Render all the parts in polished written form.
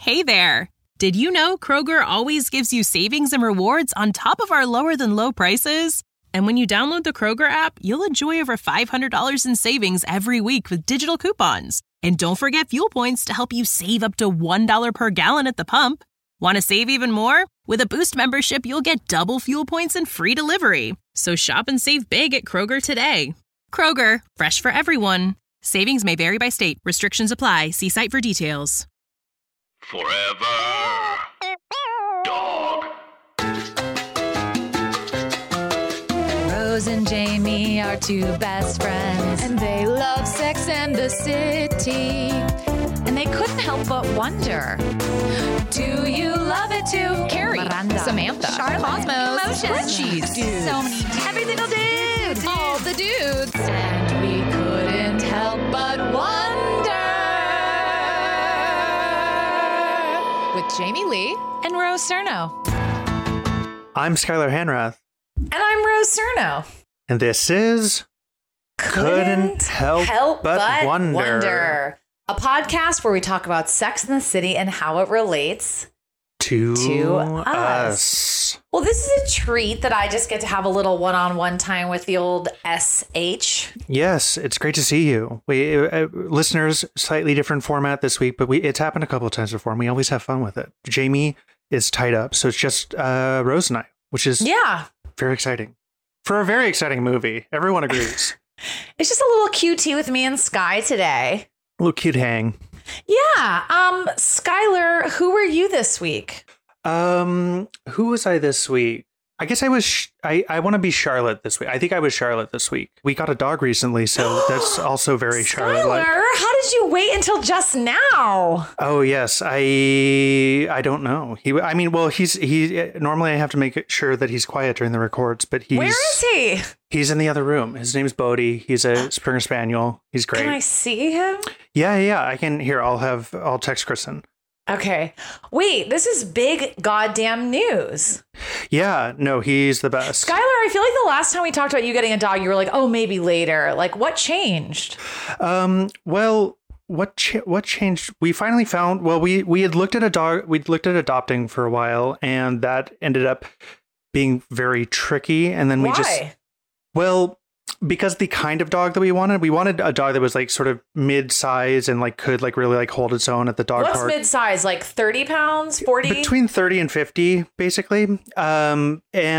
Hey there! Did you know Kroger always gives you savings and rewards on top of our lower-than-low prices? And when you download the Kroger app, you'll enjoy over $500 in savings every week with digital coupons. And don't forget fuel points to help you save up to $1 per gallon at the pump. Want to save even more? With a Boost membership, you'll get double fuel points and free delivery. So shop and save big at Kroger today. Kroger, fresh for everyone. Savings may vary by state. Restrictions apply. See site for details. Forever Dog. Rose and Jamie are two best friends, and they love Sex and the City. And they couldn't help but wonder, do you love it too? Carrie, Miranda, Samantha, Charlotte, Cosmos, Emotions, Dudes. So many dudes. Every single dude. All the dudes. And we couldn't help but wonder. With Jamie Lee and Rose Cerno. I'm Skylar Hanrath. And I'm Rose Cerno. And this is Couldn't Help But Wonder. A podcast where we talk about Sex in the City and how it relates to us. Well, this is a treat that I just get to have a little one-on-one time with the old SH. Yes, it's great to see you. We listeners, slightly different format this week, but it's happened a couple of times before, and we always have fun with it. Jamie is tied up, so it's just Rose and I, which is very exciting. For a very exciting movie, everyone agrees. It's just a little QT with me and Sky today. A little cute hang. Yeah. Skylar, who were you this week? Who was I this week? I guess I was, I want to be Charlotte this week. I think I was Charlotte this week. We got a dog recently, so that's also very Charlotte-like. Skylar, how did you wait until just now? Oh, yes. I don't know. He normally I have to make sure that he's quiet during the records, but Where is he? He's in the other room. His name's Bodhi. He's a Springer Spaniel. He's great. Can I see him? Yeah. I can. Here, I'll text Kristen. Okay. Wait, this is big goddamn news. Yeah, no, he's the best. Skylar, I feel like the last time we talked about you getting a dog, you were like, oh, maybe later. Like, what changed? Well, what changed? We finally found, we had looked at a dog. We'd looked at adopting for a while, and that ended up being very tricky. And then because the kind of dog that we wanted a dog that was like sort of mid-size and like could like really like hold its own at the dog park. What's mid-size? Like 30 pounds, 40? Between 30 and 50, basically. And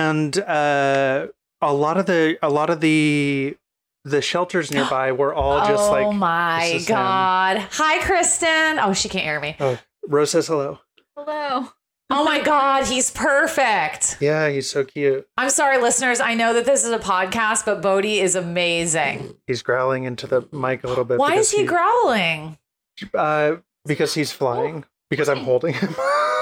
a lot of the shelters nearby were all just like, oh my God. Hi, Kristen. Oh, she can't hear me. Oh, Rose says hello. Hello. Oh my God, he's perfect. Yeah, he's so cute. I'm sorry, listeners. I know that this is a podcast, but Bodhi is amazing. He's growling into the mic a little bit. Why is he growling? Because he's flying. Because I'm holding him.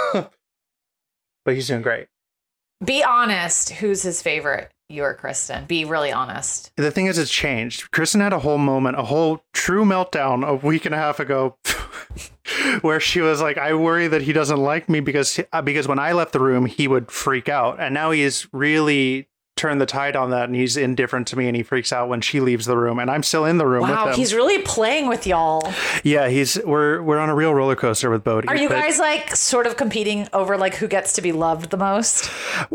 But he's doing great. Be honest. Who's his favorite? You or Kristen? Be really honest. The thing is, it's changed. Kristen had a whole true meltdown a week and a half ago where she was like, I worry that he doesn't like me because when I left the room, he would freak out. And now he's really turned the tide on that, and he's indifferent to me, and he freaks out when she leaves the room, and I'm still in the room with him. Wow, he's really playing with y'all. Yeah, we're on a real roller coaster with Bodhi. Are you guys like sort of competing over like who gets to be loved the most?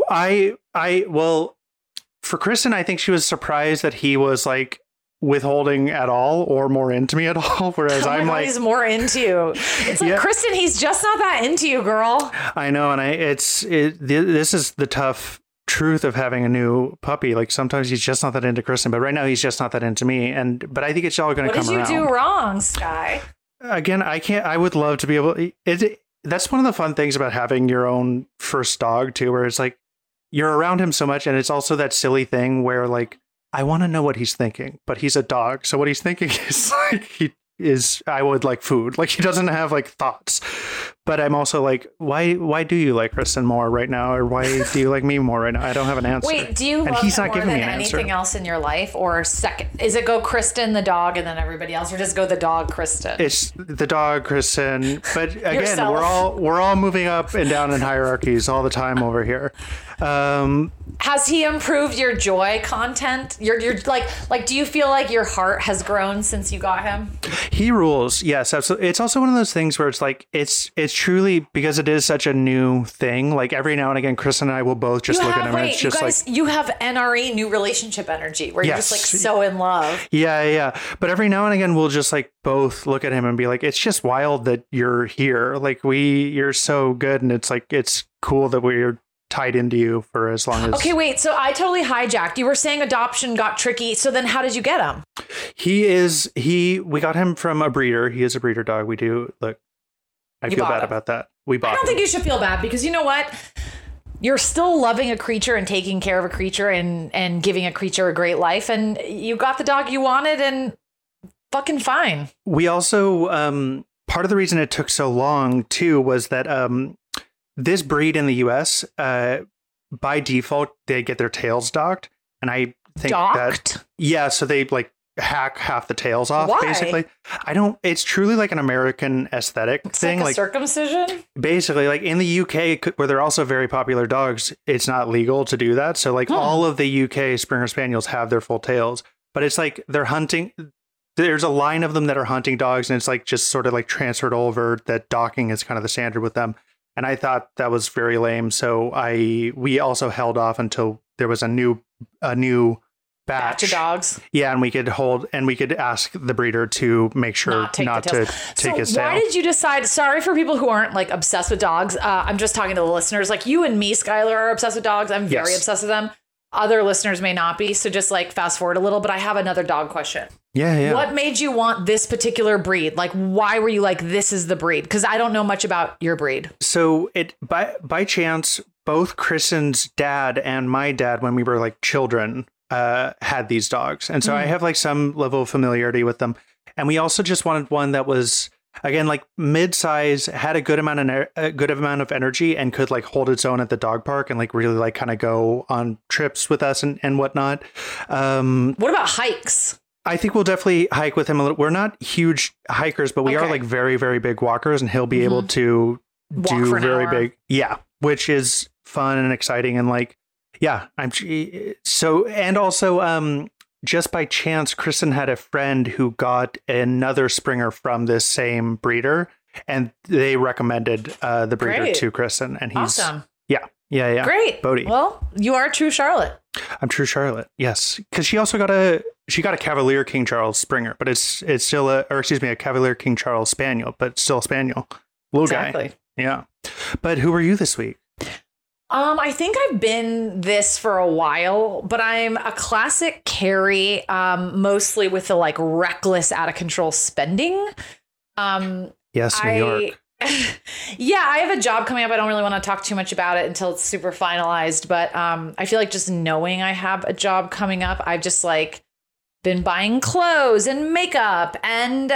Well, for Kristen, I think she was surprised that he was like withholding at all or more into me at all, whereas I'm like, he's more into you. It's like, Kristen, he's just not that into you, girl. I know, and this is the tough truth of having a new puppy. Like sometimes he's just not that into Kristen, but right now he's just not that into me. But I think it's all going to come around. What did you do wrong, Sky? Again, I would love to be able. That's one of the fun things about having your own first dog too, where it's like you're around him so much, and it's also that silly thing where like I want to know what he's thinking, but he's a dog, so what he's thinking is like I would like food. Like he doesn't have like thoughts. But I'm also like, why do you like Kristen more right now? Or why do you like me more right now? I don't have an answer. Wait, do you love him more than anything else in your life? Or second, is it go Kristen, the dog, and then everybody else? Or just go the dog, Kristen? It's the dog, Kristen. But again, Yourself. we're all moving up and down in hierarchies all the time over here. Has he improved your joy content? You're like, do you feel like your heart has grown since you got him? He rules. Yes, absolutely. It's also one of those things where it's like, it's truly, because it is such a new thing. Like every now and again, Chris and I will both just look at him and it's just guys, like, you have NRE, new relationship energy, where you're just like so in love. Yeah. But every now and again, we'll just like both look at him and be like, it's just wild that you're here. Like you're so good. And it's like, it's cool that we're tied into you for as long as. Okay, wait. So I totally hijacked. You were saying adoption got tricky. So then how did you get him? We got him from a breeder. He is a breeder dog. We do. Look, I feel bad about that. I don't think you should feel bad, because you know what? You're still loving a creature and taking care of a creature and giving a creature a great life. And you got the dog you wanted, and fucking fine. We also, part of the reason it took so long too was that, this breed in the US, by default, they get their tails docked. And I think so they like hack half the tails off. Why? Basically. It's truly like an American aesthetic thing. Like circumcision? Basically, like in the UK, where they're also very popular dogs, it's not legal to do that. So like all of the UK Springer Spaniels have their full tails, but it's like they're hunting. There's a line of them that are hunting dogs, and it's like just sort of like transferred over that docking is kind of the standard with them. And I thought that was very lame. So we also held off until there was a new batch of dogs. Yeah, and we could ask the breeder to make sure not to take his tail. Why did you decide? Sorry for people who aren't like obsessed with dogs. I'm just talking to the listeners. Like you and me, Skylar, are obsessed with dogs. I'm very obsessed with them. Other listeners may not be. So just like fast forward a little. But I have another dog question. Yeah. What made you want this particular breed? Like, why were you like, this is the breed? Because I don't know much about your breed. So by chance, both Kristen's dad and my dad, when we were like children, had these dogs. And so I have like some level of familiarity with them. And we also just wanted one that was, again, like mid-size, had a good amount of energy, and could like hold its own at the dog park and like really like kind of go on trips with us and whatnot. What about hikes? I think we'll definitely hike with him a little. We're not huge hikers, but we are like very, very big walkers, and he'll be able to do very big. Yeah. Which is fun and exciting. And like, yeah, and also, just by chance, Kristen had a friend who got another Springer from this same breeder, and they recommended the breeder to Kristen, and he's awesome. Yeah. Great. Bodhi. Well, you are true Charlotte. I'm true Charlotte. Yes. Because she also got a Cavalier King Charles Springer, but it's still a Cavalier King Charles Spaniel, but still a Spaniel. Little guy. Yeah. But who were you this week? I think I've been this for a while, but I'm a classic Carrie, mostly with the like reckless, out of control spending. Yes, New York. Yeah, I have a job coming up. I don't really want to talk too much about it until it's super finalized. But I feel like just knowing I have a job coming up, I've just like been buying clothes and makeup and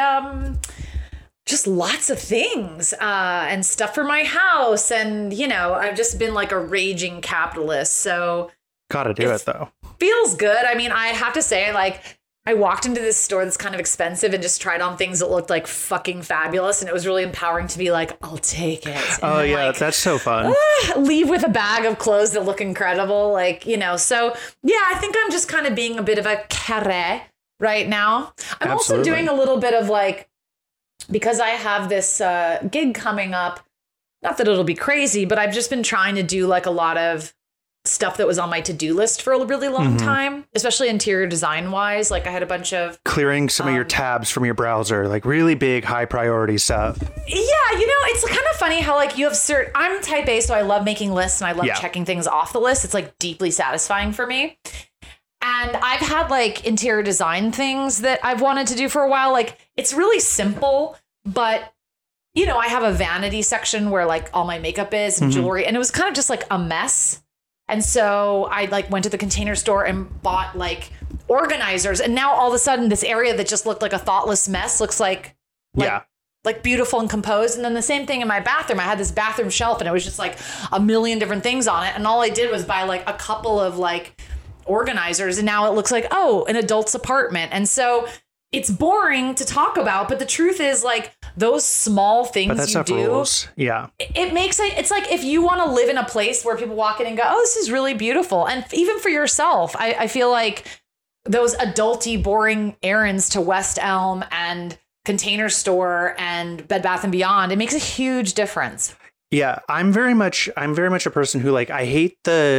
just lots of things and stuff for my house. And, you know, I've just been like a raging capitalist. So gotta do it, though. Feels good. I mean, I have to say, like, I walked into this store that's kind of expensive and just tried on things that looked like fucking fabulous. And it was really empowering to be like, I'll take it. And then, like, that's so fun. Leave with a bag of clothes that look incredible. Like, you know, so yeah, I think I'm just kind of being a bit of a carré right now. I'm also doing a little bit of like, because I have this gig coming up, not that it'll be crazy, but I've just been trying to do like a lot of stuff that was on my to-do list for a really long time, especially interior design wise. Like I had a bunch of clearing some of your tabs from your browser, like really big, high priority stuff. Yeah. You know, it's kind of funny how like you have I'm type A, so I love making lists and I love checking things off the list. It's like deeply satisfying for me. And I've had like interior design things that I've wanted to do for a while. Like it's really simple, but you know, I have a vanity section where like all my makeup is and jewelry, and it was kind of just like a mess. And so I like went to the Container Store and bought like organizers. And now all of a sudden this area that just looked like a thoughtless mess looks like beautiful and composed. And then the same thing in my bathroom. I had this bathroom shelf and it was just like a million different things on it. And all I did was buy like a couple of like organizers. And now it looks like, an adult's apartment. And so it's boring to talk about. But the truth is like those small things But that you stuff do, rules. Yeah. it makes it, it's like if you want to live in a place where people walk in and go, oh, this is really beautiful. And even for yourself, I feel like those adulty, boring errands to West Elm and Container Store and Bed Bath & Beyond, it makes a huge difference. Yeah, I'm very much a person who like I hate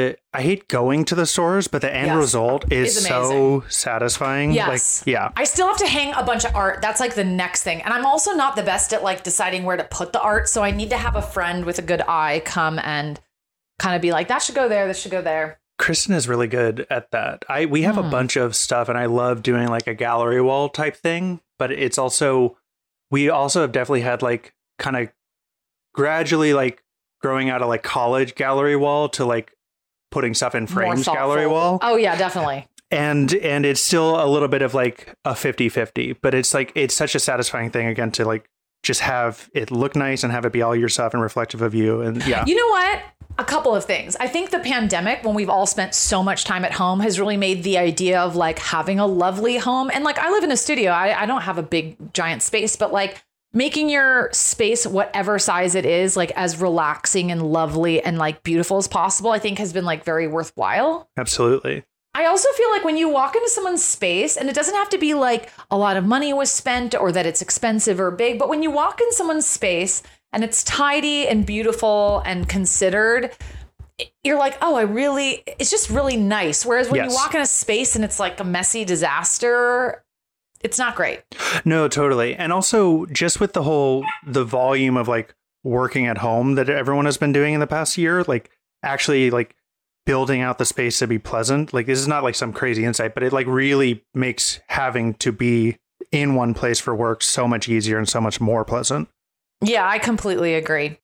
going to the stores, but the end result is so satisfying. Yes. Like, yeah. I still have to hang a bunch of art. That's like the next thing. And I'm also not the best at like deciding where to put the art. So I need to have a friend with a good eye come and kind of be like, that should go there. This should go there. Kristen is really good at that. We have a bunch of stuff and I love doing like a gallery wall type thing, but it's also, we also have definitely had like kind of gradually like growing out of like college gallery wall to like putting stuff in frames gallery wall. Oh yeah, definitely. And it's still a little bit of like a 50-50, but it's like, it's such a satisfying thing again to like just have it look nice and have it be all your stuff and reflective of you. And yeah. You know what? A couple of things. I think the pandemic, when we've all spent so much time at home, has really made the idea of like having a lovely home. And like I live in a studio. I don't have a big giant space, but like making your space, whatever size it is, like as relaxing and lovely and like beautiful as possible, I think has been like very worthwhile. Absolutely. I also feel like when you walk into someone's space, and it doesn't have to be like a lot of money was spent or that it's expensive or big, but when you walk in someone's space and it's tidy and beautiful and considered, you're like, oh, it's just really nice. Whereas when you walk in a space and it's like a messy disaster, it's not great. No, totally. And also just with the volume of like working at home that everyone has been doing in the past year, like actually like building out the space to be pleasant. Like this is not like some crazy insight, but it like really makes having to be in one place for work so much easier and so much more pleasant. Yeah, I completely agree.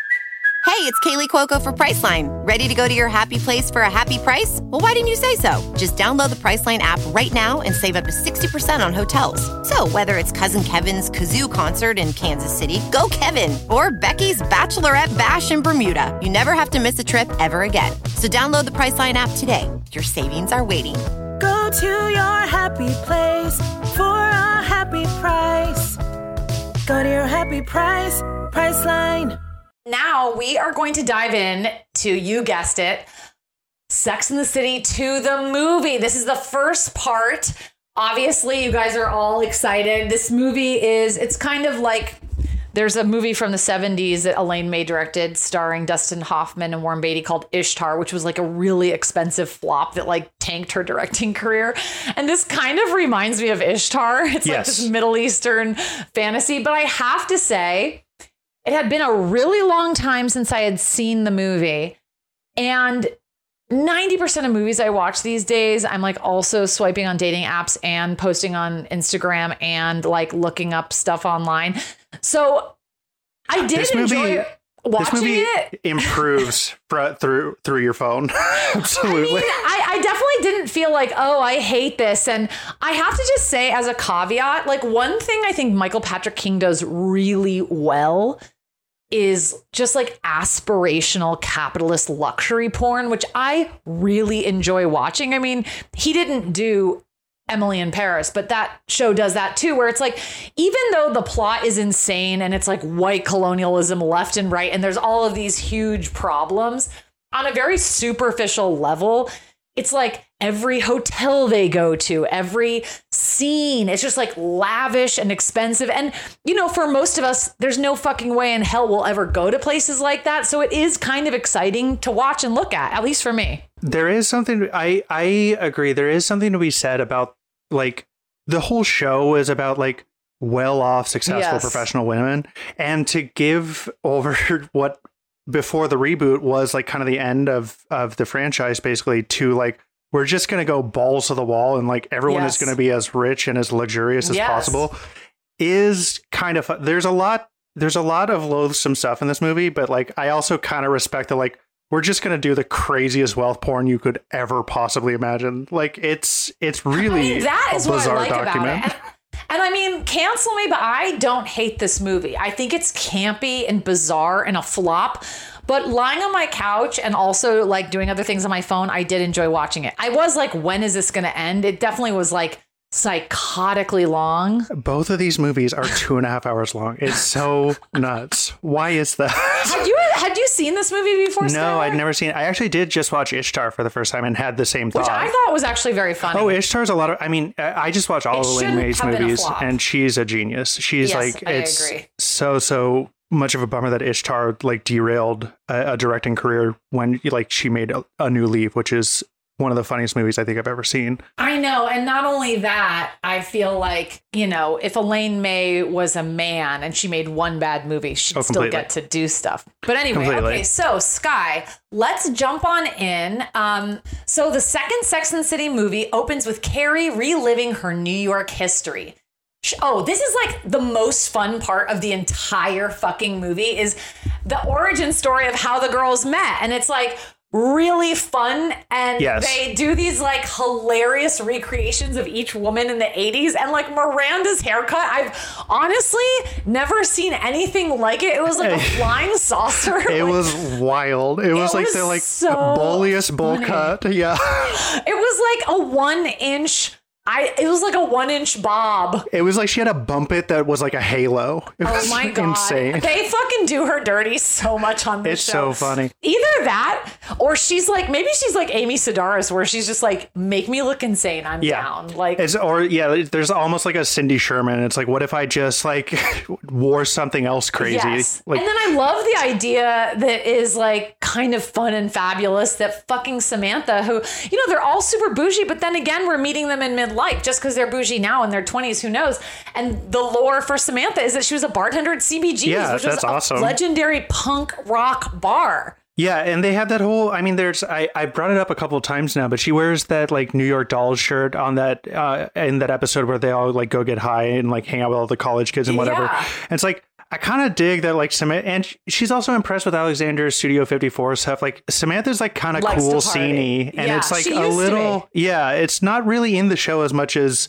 Hey, it's Kaylee Cuoco for Priceline. Ready to go to your happy place for a happy price? Well, why didn't you say so? Just download the Priceline app right now and save up to 60% on hotels. So whether it's Cousin Kevin's Kazoo Concert in Kansas City, go Kevin, or Becky's Bachelorette Bash in Bermuda, you never have to miss a trip ever again. So download the Priceline app today. Your savings are waiting. Go to your happy place for a happy price. Go to your happy price, Priceline. Now we are going to dive in to, you guessed it, Sex and the City 2, the movie. This is the first part. Obviously, you guys are all excited. This movie it's kind of like, there's a movie from the 70s that Elaine May directed starring Dustin Hoffman and Warren Beatty called Ishtar, which was like a really expensive flop that like tanked her directing career. And this kind of reminds me of Ishtar. It's like this Middle Eastern fantasy. But I have to say, it had been a really long time since I had seen the movie. And 90% of movies I watch these days, I'm like also swiping on dating apps and posting on Instagram and like looking up stuff online. So I did enjoy watching it. Improves through your phone. Absolutely. I definitely didn't feel like, oh, I hate this. And I have to just say as a caveat, like one thing I think Michael Patrick King does really well is just like aspirational capitalist luxury porn, which I really enjoy watching. I mean, he didn't do Emily in Paris, but that show does that too, where it's like, even though the plot is insane and it's like white colonialism left and right, and there's all of these huge problems on a very superficial level, it's like every hotel they go to, every scene, it's just like lavish and expensive. And, you know, for most of us, there's no fucking way in hell we'll ever go to places like that. So it is kind of exciting to watch and look at least for me. There is something, I agree. There is something to be said about like the whole show is about like well-off, successful professional women, and to give over what before the reboot was like kind of the end of the franchise, basically, to like, we're just going to go balls to the wall and like everyone is going to be as rich and as luxurious as possible, is kind of, there's a lot of loathsome stuff in this movie, but like, I also kind of respect that, like, we're just going to do the craziest wealth porn you could ever possibly imagine. Like it's really that is a bizarre what I like document. about it. And I mean, cancel me, but I don't hate this movie. I think it's campy and bizarre and a flop. But lying on my couch and also like doing other things on my phone, I did enjoy watching it. I was like, when is this going to end? It definitely was like psychotically long. Both of these movies are 2.5 hours long. It's so nuts. Why is that? Had you seen this movie before? No, Skylar? I'd never seen it. I actually did just watch Ishtar for the first time and had the same thought. Which I thought was actually very funny. Oh, Ishtar's a lot of, I mean, I just watch all of Elaine May's movies and she's a genius. She's yes, like, I it's agree. so much of a bummer that Ishtar like derailed a directing career when like she made a New Leaf, which is one of the funniest movies I think I've ever seen. I know. And not only that, I feel like, you know, if Elaine May was a man and she made one bad movie, she'd still get to do stuff. But anyway, okay, so Sky, let's jump on in. So the second Sex and the City movie opens with Carrie reliving her New York history. Oh, this is like the most fun part of the entire fucking movie is the origin story of how the girls met. And it's like, really fun, and they do these like hilarious recreations of each woman in the 80s, and like Miranda's haircut, I've honestly never seen anything like it. It was like a flying saucer. It was wild. It was like the like so bulliest bowl cut. Yeah. It was like a 1-inch. It was like a 1-inch bob. It was like she had a bump it that was like a halo. It was my God. insane. They fucking do her dirty so much on this show. It's so funny. Either that, or maybe she's like Amy Sedaris, where she's just like, make me look insane. I'm down. Like, there's almost like a Cindy Sherman. It's like, what if I just like wore something else crazy? Yes. Like, and then I love the idea that is like kind of fun and fabulous that fucking Samantha, who, you know, they're all super bougie, but then again, we're meeting them in midlife. Just because they're bougie now in their 20s, who knows? And the lore for Samantha is that she was a bartender at CBGB's, which was awesome. Legendary punk rock bar. Yeah, and they have that whole, I mean, I brought it up a couple of times now, but she wears that like New York Dolls shirt on that, in that episode where they all like go get high and like hang out with all the college kids and whatever. Yeah. And it's like, I kind of dig that like Samantha, and she's also impressed with Alexander's Studio 54 stuff. Like Samantha's like kind of cool, sceney, and it's like a little, it's not really in the show as much as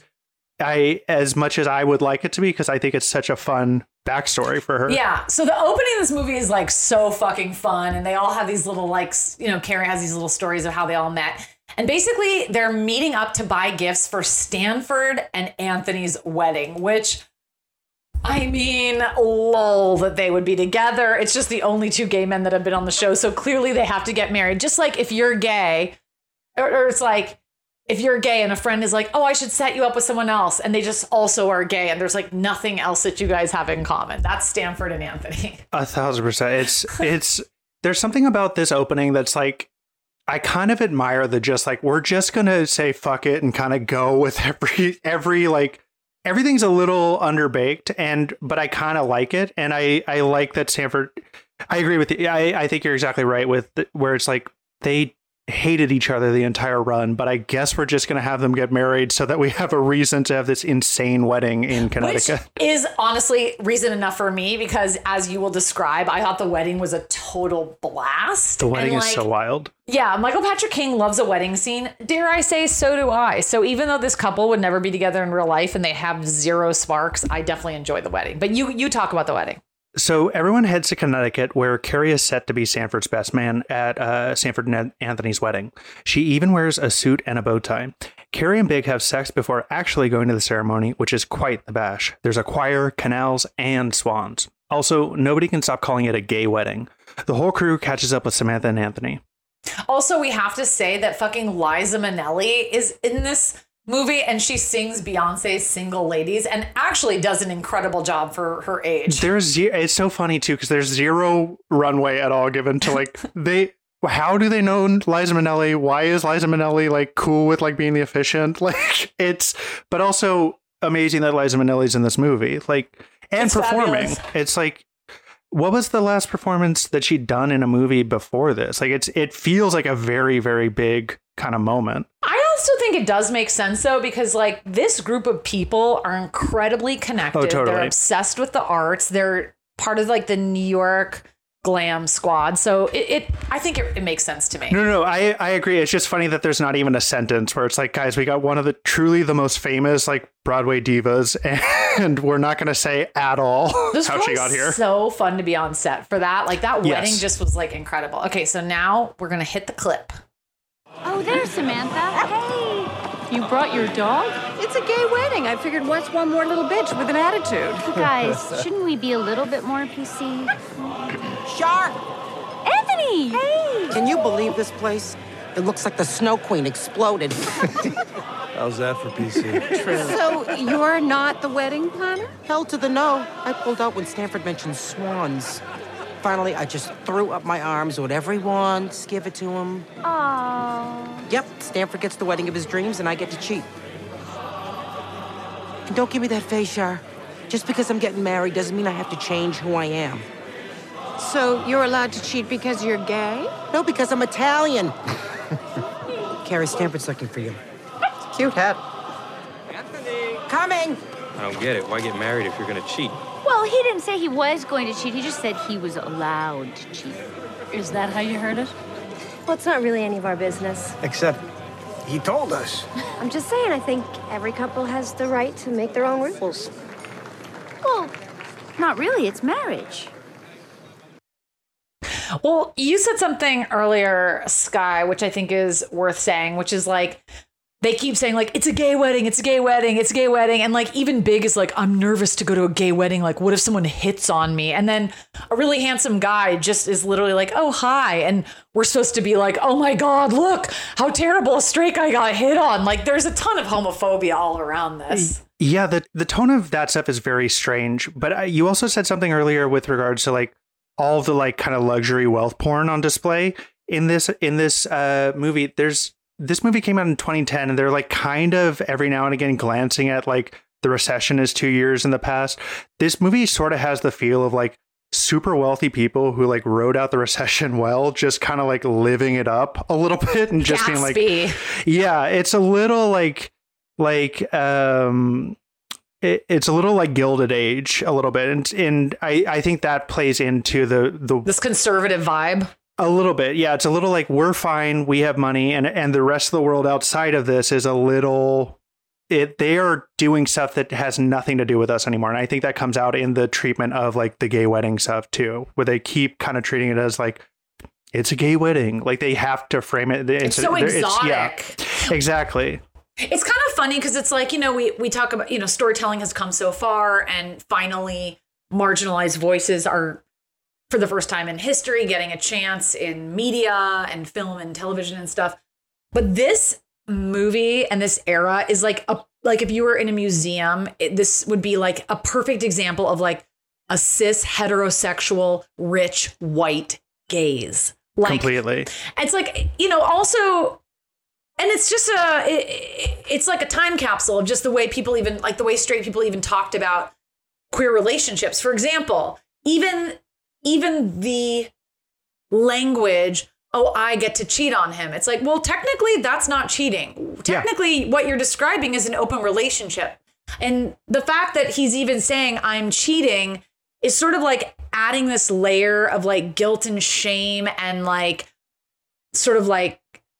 I would like it to be, because I think it's such a fun backstory for her. Yeah. So the opening of this movie is like so fucking fun, and they all have these little like, you know, Carrie has these little stories of how they all met. And basically they're meeting up to buy gifts for Stanford and Anthony's wedding, which, I mean, lol that they would be together. It's just the only two gay men that have been on the show. So clearly they have to get married. Just like if you're gay, or it's like if you're gay and a friend is like, oh, I should set you up with someone else, and they just also are gay, and there's like nothing else that you guys have in common. That's Stanford and Anthony. 1,000%. It's there's something about this opening that's like, I kind of admire the just like, we're just going to say fuck it and kind of go with every like, everything's a little underbaked, but I kind of like it. And I like that Stanford, I agree with you. I think you're exactly right with where it's like they hated each other the entire run, but I guess we're just going to have them get married so that we have a reason to have this insane wedding in Connecticut. Which is honestly reason enough for me, because as you will describe, I thought the wedding was a total blast. The wedding is so wild. Yeah, Michael Patrick King loves a wedding scene. Dare I say, so do I. So even though this couple would never be together in real life and they have zero sparks, I definitely enjoy the wedding. But you talk about the wedding. So everyone heads to Connecticut, where Carrie is set to be Sanford's best man at Sanford and Anthony's wedding. She even wears a suit and a bow tie. Carrie and Big have sex before actually going to the ceremony, which is quite the bash. There's a choir, canals, and swans. Also, nobody can stop calling it a gay wedding. The whole crew catches up with Samantha and Anthony. Also, we have to say that fucking Liza Minnelli is in this movie, and she sings Beyonce's Single Ladies and actually does an incredible job for her age. It's so funny too, because there's zero runway at all given to like how do they know Liza Minnelli? Why is Liza Minnelli like cool with like being the efficient? Like but also amazing that Liza Minnelli's in this movie, like, and it's performing. Fabulous. It's like, what was the last performance that she'd done in a movie before this? Like it feels like a very, very big kind of moment. I also think it does make sense though, because like this group of people are incredibly connected. Oh, totally. They're obsessed with the arts. They're part of like the New York glam squad. So I think it makes sense to me. No, I agree. It's just funny that there's not even a sentence where it's like, guys, we got one of the truly the most famous like Broadway divas, and we're not going to say at all how she got here. So fun to be on set for that. Like that wedding just was like incredible. Okay, so now we're going to hit the clip. Oh, there's Samantha. Hey. You brought your dog? It's it's a gay wedding. I figured what's one more little bitch with an attitude? You guys, shouldn't we be a little bit more PC? Shark! Anthony! Hey! Can you believe this place? It looks like the Snow Queen exploded. How's that for PC? True. So you're not the wedding planner? Hell to the no. I pulled out when Stanford mentioned swans. Finally, I just threw up my arms. Whatever he wants, give it to him. Aww. Yep, Stanford gets the wedding of his dreams, and I get to cheat. And don't give me that face, Shar. Just because I'm getting married doesn't mean I have to change who I am. So you're allowed to cheat because you're gay? No, because I'm Italian. Carrie, Stanford's looking for you. Cute hat. Anthony! Coming! I don't get it. Why get married if you're gonna cheat? Well, he didn't say he was going to cheat. He just said he was allowed to cheat. Is that how you heard it? Well, it's not really any of our business. Except he told us. I'm just saying, I think every couple has the right to make their own rules. Well, not really. It's marriage. Well, you said something earlier, Sky, which I think is worth saying, which is like, they keep saying like, it's a gay wedding, it's a gay wedding, it's a gay wedding. And like, even Big is like, I'm nervous to go to a gay wedding. Like, what if someone hits on me? And then a really handsome guy just is literally like, oh, hi. And we're supposed to be like, oh my God, look how terrible a straight guy got hit on. Like, there's a ton of homophobia all around this. Yeah, the tone of that stuff is very strange. But you also said something earlier with regards to like all of the like kind of luxury wealth porn on display in this movie. This movie came out in 2010, and they're like kind of every now and again glancing at like the recession is 2 years in the past. This movie sort of has the feel of like super wealthy people who like rode out the recession well, just kind of like living it up a little bit and just being like, yeah, it's a little it's a little like Gilded Age a little bit. And I think that plays into this conservative vibe. A little bit. Yeah. It's a little like, we're fine. We have money. And the rest of the world outside of this is a little, they are doing stuff that has nothing to do with us anymore. And I think that comes out in the treatment of like the gay wedding stuff too, where they keep kind of treating it as like, it's a gay wedding. Like they have to frame it. It's so exotic. Exactly. It's kind of funny because it's like, we talk about, storytelling has come so far, and finally marginalized voices are, for the first time in history, getting a chance in media and film and television and stuff. But this movie and this era is like if you were in a museum, this would be like a perfect example of like a cis heterosexual rich white gaze. Like, completely. It's like, also, and it's just it's like a time capsule of just the way people even like the way straight people even talked about queer relationships. For example, even the language, oh, I get to cheat on him. It's like, well, technically that's not cheating. Technically, what you're describing is an open relationship. And the fact that he's even saying I'm cheating is sort of like adding this layer of like guilt and shame and like sort of like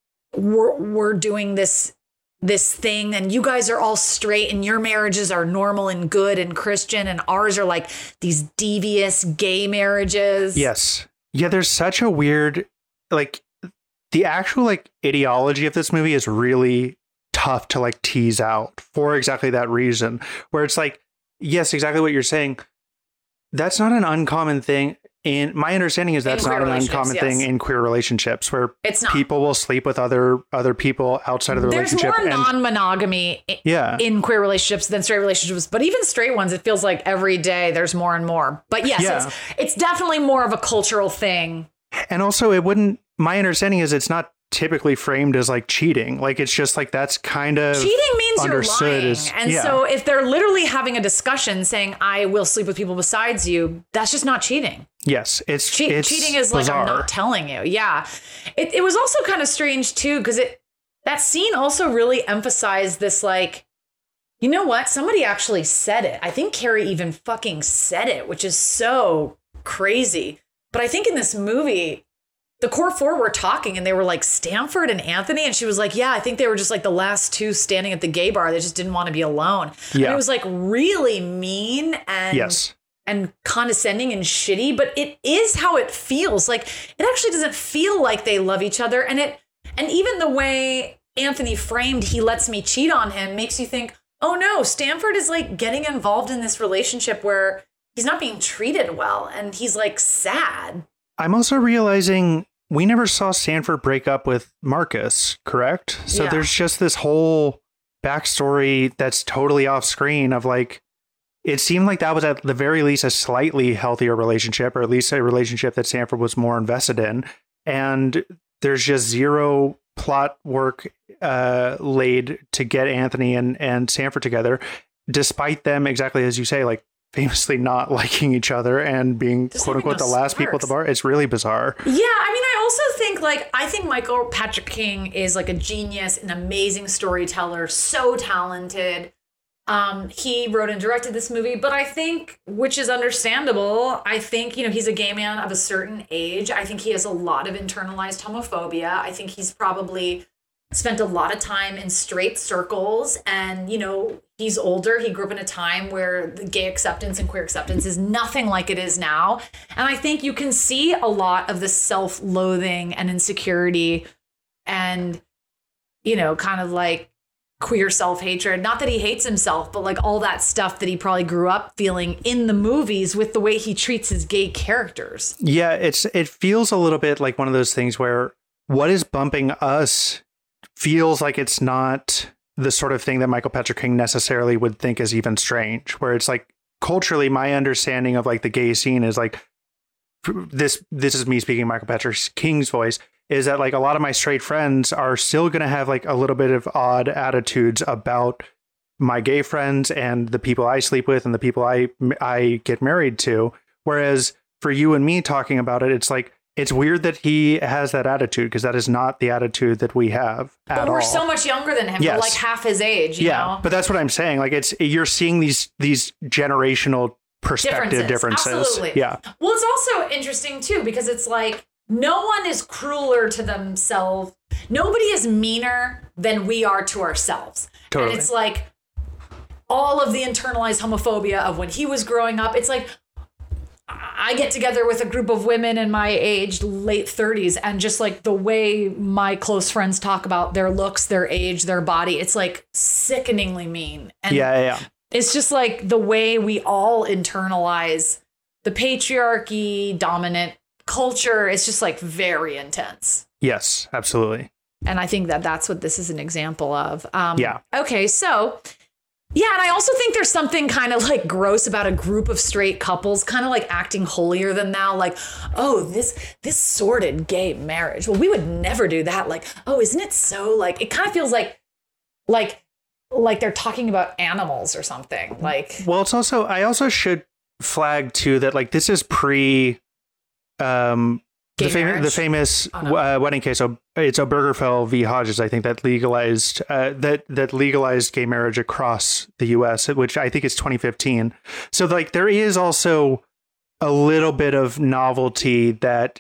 we're doing this thing and you guys are all straight and your marriages are normal and good and Christian and ours are like these devious gay marriages. Yes. Yeah, there's such a weird, like the actual like ideology of this movie is really tough to like tease out for exactly that reason, where it's like, yes, exactly what you're saying. That's not an uncommon thing. And my understanding is that's not an uncommon thing in queer relationships, where people will sleep with other people outside of the relationship. There's more non-monogamy in queer relationships than straight relationships, but even straight ones, it feels like every day there's more and more. But yes, it's definitely more of a cultural thing. And also, my understanding is it's not typically framed as like cheating. Like it's just like that's kind of cheating means you're lying. And yeah. So if they're literally having a discussion saying I will sleep with people besides you, that's just not cheating. Yes, it's cheating is bizarre. Like I'm not telling you. Yeah, it was also kind of strange too because that scene also really emphasized this like, you know what? Somebody actually said it. I think Carrie even fucking said it, which is so crazy. But I think in this movie, the core four were talking and they were like Stanford and Anthony. And she was like, yeah, I think they were just like the last two standing at the gay bar. They just didn't want to be alone. Yeah. And it was like really mean and condescending and shitty, but it is how it feels. Like it actually doesn't feel like they love each other. And even the way Anthony framed, he lets me cheat on him makes you think, oh no, Stanford is like getting involved in this relationship where he's not being treated well and he's like sad. I'm also realizing we never saw Stanford break up with Marcus, correct? So there's just this whole backstory that's totally off screen of like, it seemed like that was at the very least a slightly healthier relationship, or at least a relationship that Stanford was more invested in. And there's just zero plot work laid to get Anthony and Stanford together, despite them, exactly as you say, like famously not liking each other and being quote unquote the last people at the bar. It's really bizarre. Yeah, I mean, I also think I think Michael Patrick King is like a genius, an amazing storyteller, so talented. He wrote and directed this movie, but I think, which is understandable, I think, he's a gay man of a certain age. I think he has a lot of internalized homophobia. I think he's probably spent a lot of time in straight circles, and, he's older. He grew up in a time where the gay acceptance and queer acceptance is nothing like it is now. And I think you can see a lot of the self-loathing and insecurity and, kind of like queer self-hatred. Not that he hates himself, but like all that stuff that he probably grew up feeling in the movies with the way he treats his gay characters. Yeah, it feels a little bit like one of those things where what is bumping us feels like it's not the sort of thing that Michael Patrick King necessarily would think is even strange, where it's like culturally my understanding of like the gay scene is like this is me speaking Michael Patrick King's voice, is that like a lot of my straight friends are still going to have like a little bit of odd attitudes about my gay friends and the people I sleep with and the people I get married to. Whereas for you and me talking about it, it's like, it's weird that he has that attitude, because that is not the attitude that we have at all. But we're so much younger than him. Yes. We're like half his age, you know? But that's what I'm saying. Like you're seeing these generational perspective differences. Absolutely. Yeah. Well, it's also interesting too, because it's like, no one is crueler to themselves. Nobody is meaner than we are to ourselves. Totally. And it's like all of the internalized homophobia of when he was growing up. It's like, I get together with a group of women in my age, late 30s, and just like the way my close friends talk about their looks, their age, their body, it's like sickeningly mean. And yeah. It's just like the way we all internalize the patriarchy, dominant culture. It's just like very intense. Yes, absolutely. And I think that that's what this is an example of. Yeah. Okay, so... yeah, and I also think there's something kind of like gross about a group of straight couples kind of like acting holier than thou, like, oh, this sordid gay marriage. Well, we would never do that. Like, oh, isn't it so like, it kind of feels like they're talking about animals or something. Like, well, it's also, I also should flag too that like this is pre the famous wedding case. So it's Obergefell v. Hodges, I think, that legalized that legalized gay marriage across the U.S., which I think is 2015. So like there is also a little bit of novelty that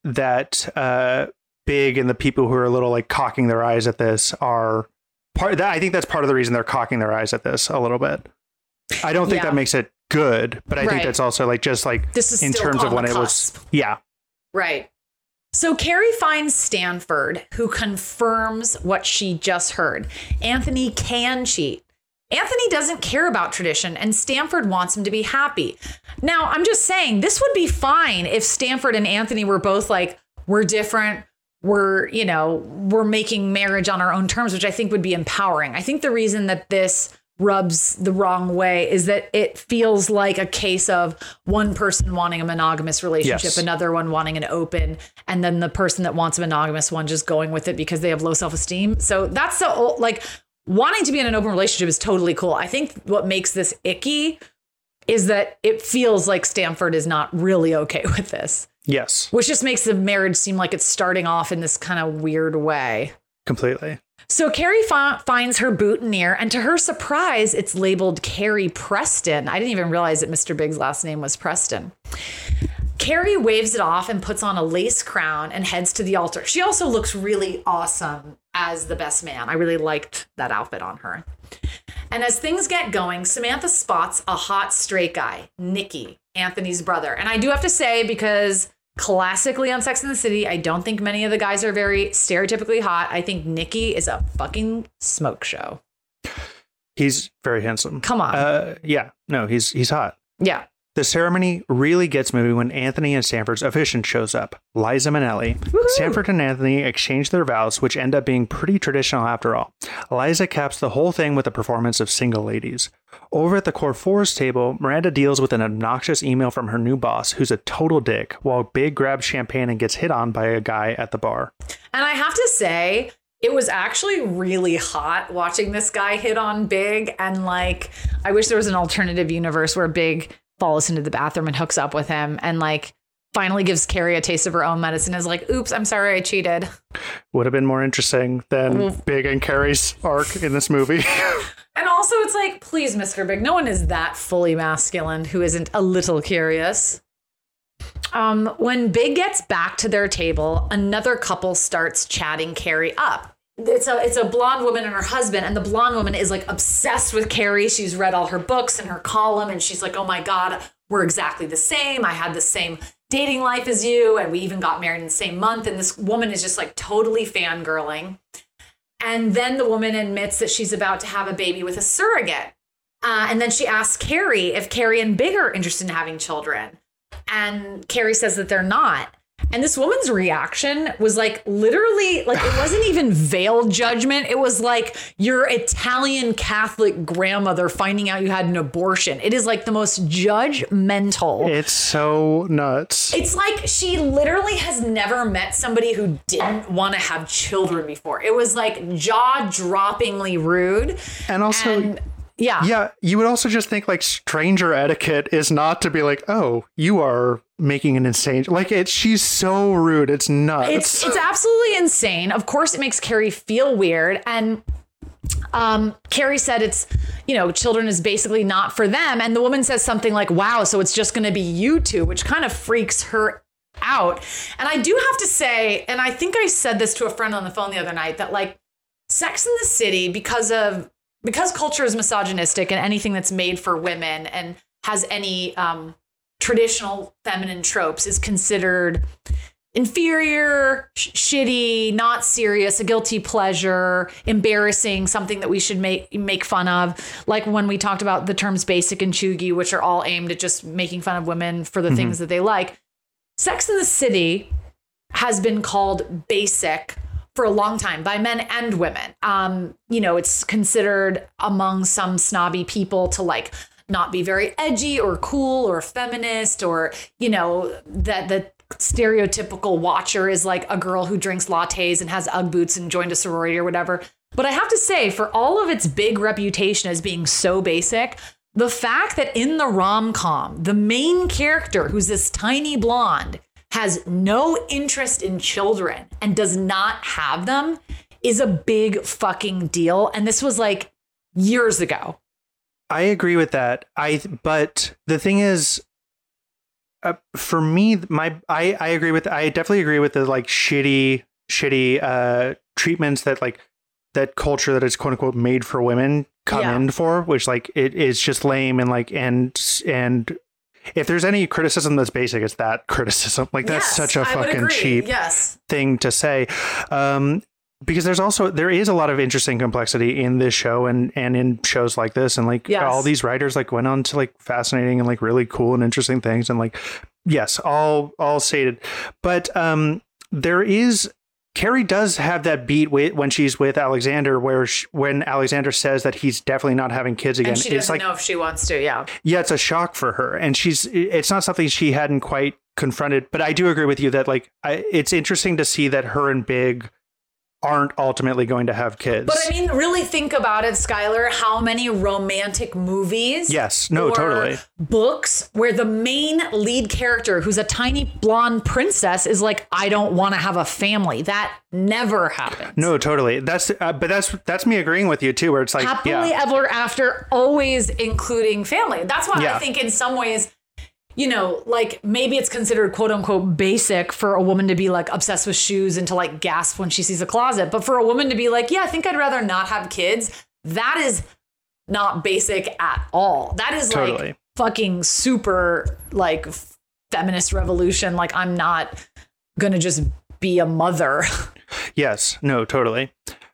Big and the people who are a little like cocking their eyes at this are part of that. I think that's part of the reason they're cocking their eyes at this a little bit. I don't think that makes it good, but I think that's also like just like this is in terms of when it was. Yeah. Right. So Carrie finds Stanford, who confirms what she just heard. Anthony can cheat. Anthony doesn't care about tradition, and Stanford wants him to be happy. Now, I'm just saying, this would be fine if Stanford and Anthony were both like, we're different. We're making marriage on our own terms, which I think would be empowering. I think the reason that this rubs the wrong way is that it feels like a case of one person wanting a monogamous relationship, another one wanting an open, and then the person that wants a monogamous one just going with it because they have low self-esteem. So that's like wanting to be in an open relationship is totally cool. I think what makes this icky is that it feels like Stanford is not really okay with this. Yes. Which just makes the marriage seem like it's starting off in this kind of weird way. Completely. So Carrie finds her boutonniere, and to her surprise, it's labeled Carrie Preston. I didn't even realize that Mr. Big's last name was Preston. Carrie waves it off and puts on a lace crown and heads to the altar. She also looks really awesome as the best man. I really liked that outfit on her. And as things get going, Samantha spots a hot straight guy, Nicky, Anthony's brother. And I do have to say, because classically on Sex and the City, I don't think many of the guys are very stereotypically hot. I think Nicky is a fucking smoke show. He's very handsome. Come on. Yeah. No, he's hot. Yeah. The ceremony really gets moving when Anthony and Stanford's officiant shows up, Liza Minnelli. Woo-hoo! Stanford and Anthony exchange their vows, which end up being pretty traditional after all. Liza caps the whole thing with a performance of Single Ladies. Over at the Core 4's table, Miranda deals with an obnoxious email from her new boss, who's a total dick, while Big grabs champagne and gets hit on by a guy at the bar. And I have to say, it was actually really hot watching this guy hit on Big. And like, I wish there was an alternative universe where Big follows into the bathroom and hooks up with him and like finally gives Carrie a taste of her own medicine, is like, oops, I'm sorry I cheated. Would have been more interesting than Big and Carrie's arc in this movie. And also it's like, please, Mr. Big, no one is that fully masculine who isn't a little curious. When Big gets back to their table, another couple starts chatting Carrie up. It's a blonde woman and her husband, and the blonde woman is like obsessed with Carrie. She's read all her books and her column, and she's like, oh my God, we're exactly the same. I had the same dating life as you, and we even got married in the same month. And this woman is just like totally fangirling. And then the woman admits that she's about to have a baby with a surrogate. And then she asks Carrie if Carrie and Big are interested in having children. And Carrie says that they're not. And this woman's reaction was like literally like it wasn't even veiled judgment. It was like your Italian Catholic grandmother finding out you had an abortion. It is like the most judgmental. It's so nuts. It's like she literally has never met somebody who didn't want to have children before. It was like jaw-droppingly rude. And also... Yeah, you would also just think like stranger etiquette is not to be like, oh, you are making an insane, like she's so rude. It's nuts. It's absolutely insane. Of course, it makes Carrie feel weird. And Carrie said it's, children is basically not for them. And the woman says something like, wow, so it's just going to be you two, which kind of freaks her out. And I do have to say, and I think I said this to a friend on the phone the other night, that like Sex and the City, because culture is misogynistic and anything that's made for women and has any traditional feminine tropes is considered inferior, shitty, not serious, a guilty pleasure, embarrassing, something that we should make fun of. Like when we talked about the terms basic and chuggy, which are all aimed at just making fun of women for the things that they like. Sex and the City has been called basic for a long time by men and women. It's considered among some snobby people to like not be very edgy or cool or feminist, or, that the stereotypical watcher is like a girl who drinks lattes and has Ugg boots and joined a sorority or whatever. But I have to say, for all of its big reputation as being so basic, the fact that in the rom-com, the main character, who's this tiny blonde, has no interest in children and does not have them is a big fucking deal. And this was like years ago. I agree with that. But the thing is, for me, I definitely agree with the like shitty treatments that like that culture that is quote unquote made for women come in for, which like it is just lame and like and if there's any criticism that's basic, it's that criticism. Like that's such a fucking cheap thing to say. Because there is a lot of interesting complexity in this show and in shows like this. And like all these writers like went on to like fascinating and like really cool and interesting things. And like, yes, all stated. But Carrie does have that beat when she's with Alexander, where when Alexander says that he's definitely not having kids again, and she doesn't know if she wants to. Yeah, it's a shock for her, and it's not something she hadn't quite confronted. But I do agree with you that like it's interesting to see that her and Big aren't ultimately going to have kids. But I mean, really think about it, Skylar, how many romantic movies totally books where the main lead character, who's a tiny blonde princess, is like, I don't want to have a family. That never happens. No, totally. That's me agreeing with you too, where it's like happily ever after, always including family. That's why I think in some ways, like maybe it's considered quote unquote basic for a woman to be like obsessed with shoes and to like gasp when she sees a closet. But for a woman to be like, I think I'd rather not have kids. That is not basic at all. That is like fucking super like feminist revolution. Like I'm not going to just be a mother. Yes, no, totally.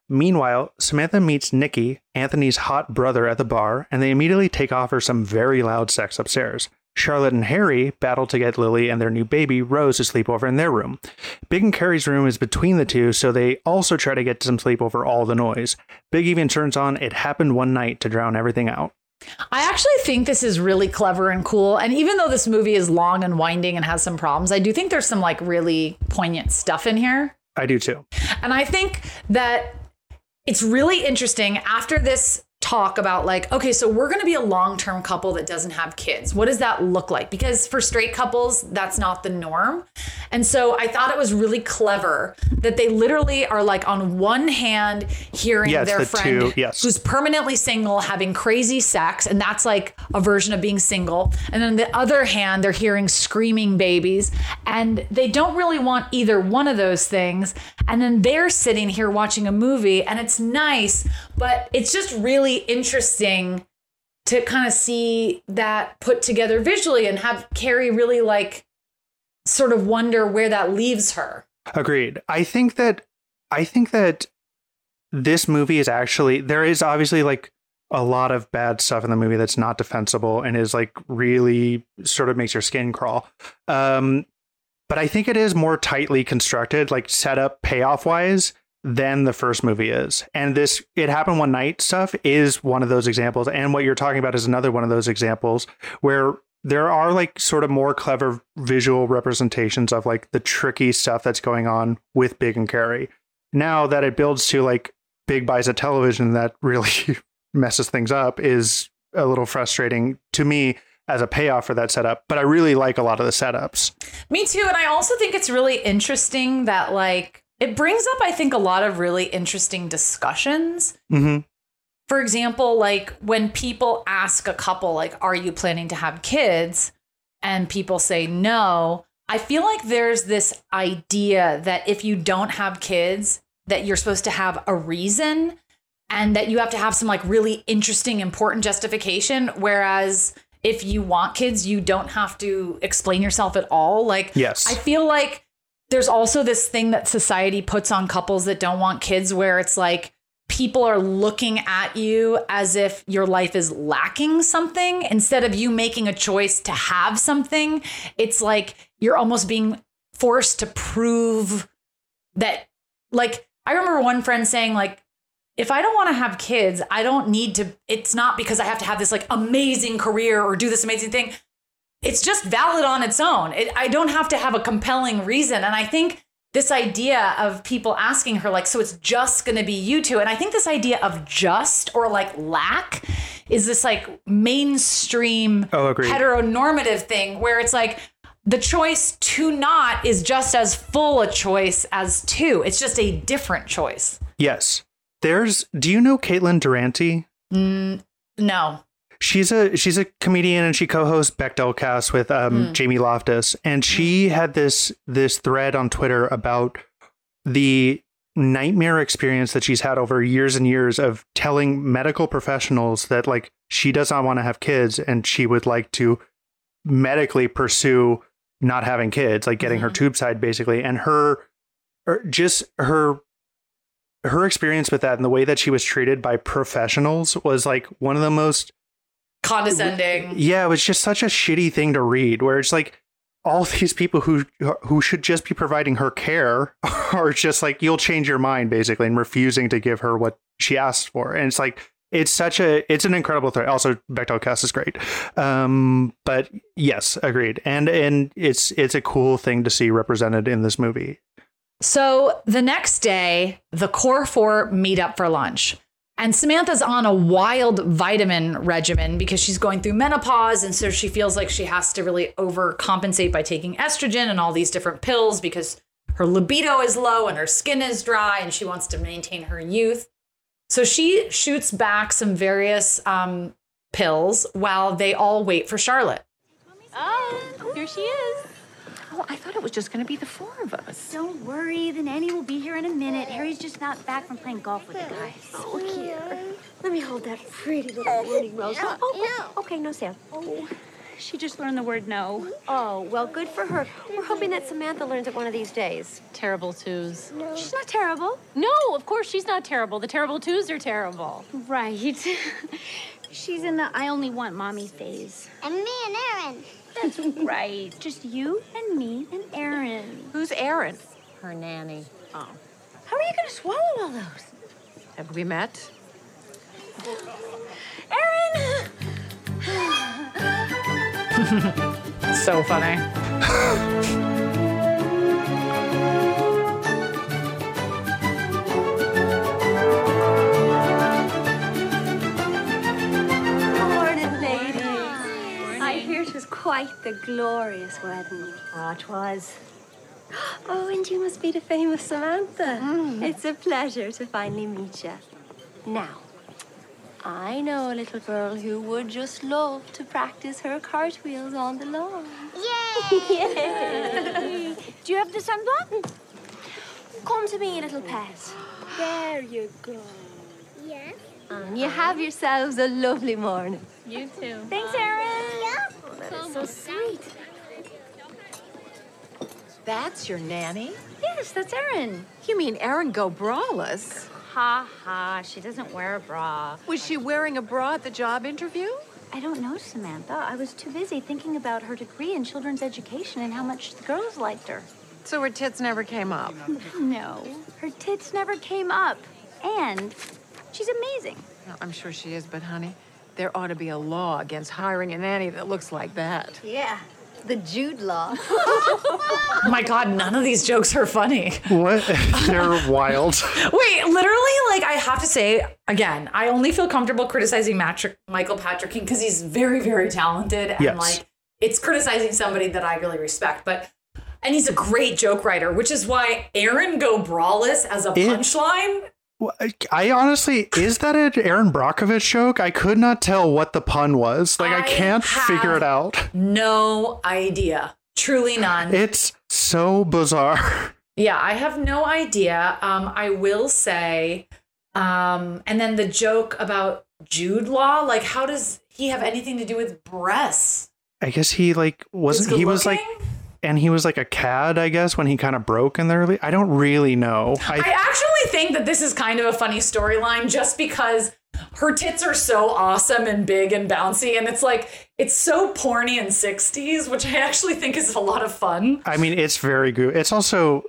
Meanwhile, Samantha meets Nicky, Anthony's hot brother, at the bar, and they immediately take off for some very loud sex upstairs. Charlotte and Harry battle to get Lily and their new baby, Rose, to sleep over in their room. Big and Carrie's room is between the two, so they also try to get some sleep over all the noise. Big even turns on It Happened One Night to drown everything out. I actually think this is really clever and cool. And even though this movie is long and winding and has some problems, I do think there's some like really poignant stuff in here. I do too. And I think that it's really interesting after this talk about like, okay, so we're going to be a long-term couple that doesn't have kids. What does that look like? Because for straight couples, that's not the norm. And so I thought it was really clever that they literally are like on one hand hearing their friend who's permanently single having crazy sex. And that's like a version of being single. And then the other hand, they're hearing screaming babies and they don't really want either one of those things. And then they're sitting here watching a movie and it's nice, but it's just really interesting to kind of see that put together visually and have Carrie really like sort of wonder where that leaves her. Agreed. I think that this movie is actually, there is obviously like a lot of bad stuff in the movie that's not defensible and is like really sort of makes your skin crawl. But I think it is more tightly constructed, like setup payoff wise, than the first movie is. And this It Happened One Night stuff is one of those examples. And what you're talking about is another one of those examples where there are like sort of more clever visual representations of like the tricky stuff that's going on with Big and Carrie. Now that it builds to like Big buys a television that really messes things up is a little frustrating to me as a payoff for that setup. But I really like a lot of the setups. Me too. And I also think it's really interesting that like it brings up, I think, a lot of really interesting discussions. Mm-hmm. For example, like when people ask a couple, like, are you planning to have kids? And people say no. I feel like there's this idea that if you don't have kids, that you're supposed to have a reason and that you have to have some like really interesting, important justification. Whereas if you want kids, you don't have to explain yourself at all. Like, yes. I feel like there's also this thing that society puts on couples that don't want kids where it's like people are looking at you as if your life is lacking something instead of you making a choice to have something. It's like you're almost being forced to prove that. Like, I remember one friend saying like, if I don't want to have kids, I don't need to. It's not because I have to have this like amazing career or do this amazing thing. It's just valid on its own. I don't have to have a compelling reason. And I think this idea of people asking her like, so it's just going to be you two. And I think this idea of just or like lack is this like mainstream heteronormative thing where it's like the choice to not is just as full a choice as to. It's just a different choice. Yes. Do you know Caitlin Durante? No. She's a comedian and she co-hosts Bechdel-cast with Jamie Loftus. And she had this thread on Twitter about the nightmare experience that she's had over years and years of telling medical professionals that like she does not want to have kids and she would like to medically pursue not having kids, like getting her tube side basically. And her experience with that and the way that she was treated by professionals was like one of the most condescending. Yeah, it was just such a shitty thing to read where it's like all these people who should just be providing her care are just like, you'll change your mind basically and refusing to give her what she asked for. And it's like, it's an incredible threat. Also, Bechdel-cast is great. But yes, agreed. And it's a cool thing to see represented in this movie. So the next day, the core four meet up for lunch. And Samantha's on a wild vitamin regimen because she's going through menopause. And so she feels like she has to really overcompensate by taking estrogen and all these different pills because her libido is low and her skin is dry and she wants to maintain her youth. So she shoots back some various pills while they all wait for Charlotte. Oh, here she is. Oh, I thought it was just going to be the four of us. Don't worry, the nanny will be here in a minute. Harry's just not back from playing golf with the guys. Oh, here. Let me hold that pretty little morning rose. Oh, okay, no, Sam. Oh. She just learned the word no. Oh, well, good for her. We're hoping that Samantha learns it one of these days. Terrible twos. No. She's not terrible. No, of course she's not terrible. The terrible twos are terrible. Right. She's in the I only want mommy phase. And me and Aaron. That's right. Just you and me and Aaron. Who's Aaron? Her nanny. Oh. How are you going to swallow all those? Have we met? Aaron! So funny. Morning, ladies. I hear it was quite the glorious wedding. Oh, it was. Oh, and you must be the famous Samantha. It's a pleasure to finally meet you. Now, I know a little girl who would just love to practice her cartwheels on the lawn. Yay! Yay! Do you have the sunblock? Come to me, little pet. There you go. Yes? And you have yourselves a lovely morning. You too. Thanks, Aaron. Oh, that is so sweet. That's your nanny? Yes, that's Erin. You mean Erin go braless? Ha ha, she doesn't wear a bra. Was she wearing a bra at the job interview? I don't know, Samantha. I was too busy thinking about her degree in children's education and how much the girls liked her. So her tits never came up? No, her tits never came up. And she's amazing. Well, I'm sure she is, but honey, there ought to be a law against hiring a nanny that looks like that. Yeah, the Jude Law. Oh my God, none of these jokes are funny. What? They're wild. Wait, literally, like, I have to say, again, I only feel comfortable criticizing Michael Patrick King because he's very, very talented. And, Yes. like, it's criticizing somebody that I really respect. And he's a great joke writer, which is why Aaron go braless as a punchline. I honestly, is that an Aaron Brockovich joke? I could not tell what the pun was. Like, I can't figure it out. No idea. Truly none. It's so bizarre. Yeah, I have no idea. I will say, and then the joke about Jude Law, like, how does he have anything to do with breasts? I guess he like wasn't, he was like, and he was like a cad, I guess, when he kind of broke in the early, I don't really know. I actually think that this is kind of a funny storyline just because her tits are so awesome and big and bouncy. And it's like, it's so porny and 60s, which I actually think is a lot of fun. I mean, it's very good. It's also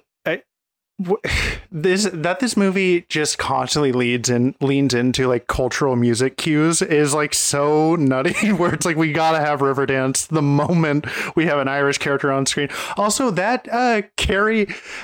this movie just constantly leans into like cultural music cues is like so nutty where it's like, we gotta have Riverdance the moment we have an Irish character on screen. Also, that Carrie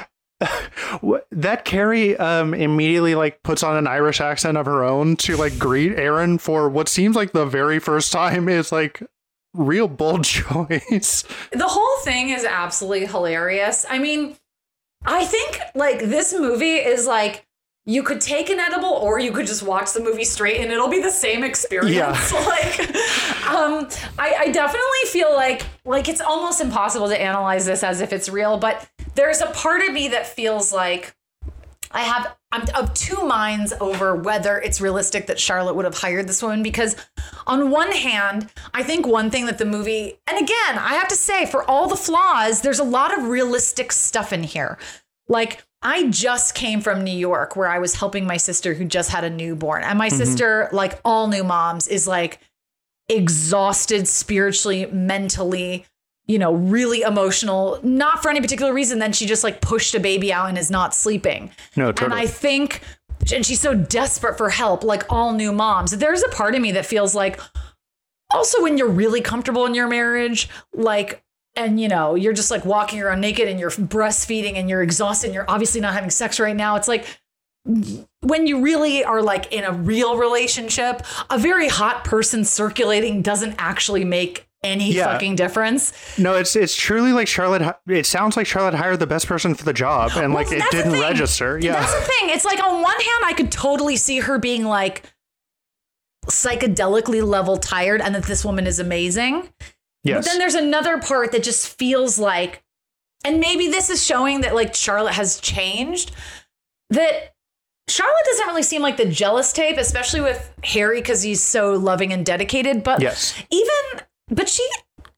immediately like puts on an Irish accent of her own to like greet Aaron for what seems like the very first time is like real bold choice. The whole thing is absolutely hilarious. I mean, I think like this movie is like, you could take an edible or you could just watch the movie straight and it'll be the same experience. Yeah. Like, I definitely feel like it's almost impossible to analyze this as if it's real, but there's a part of me that feels like I'm of two minds over whether it's realistic that Charlotte would have hired this woman, because on one hand, I think one thing that the movie, and again, I have to say, for all the flaws, there's a lot of realistic stuff in here. Like, I just came from New York where I was helping my sister who just had a newborn. And my sister, like all new moms, is like exhausted spiritually, mentally, you know, really emotional, not for any particular reason. Then she just like pushed a baby out and is not sleeping. No, totally. And I think, and she's so desperate for help, like all new moms. There's a part of me that feels like also when you're really comfortable in your marriage, like, and, you know, you're just like walking around naked and you're breastfeeding and you're exhausted and you're obviously not having sex right now. It's like when you really are like in a real relationship, a very hot person circulating doesn't actually make any fucking difference. No, it's truly like Charlotte. It sounds like Charlotte hired the best person for the job and like it didn't register. Yeah, that's the thing. It's like on one hand, I could totally see her being like psychedelically level tired and that this woman is amazing. Yes. But then there's another part that just feels like, and maybe this is showing that like Charlotte has changed, that Charlotte doesn't really seem like the jealous type, especially with Harry because he's so loving and dedicated. But yes, but she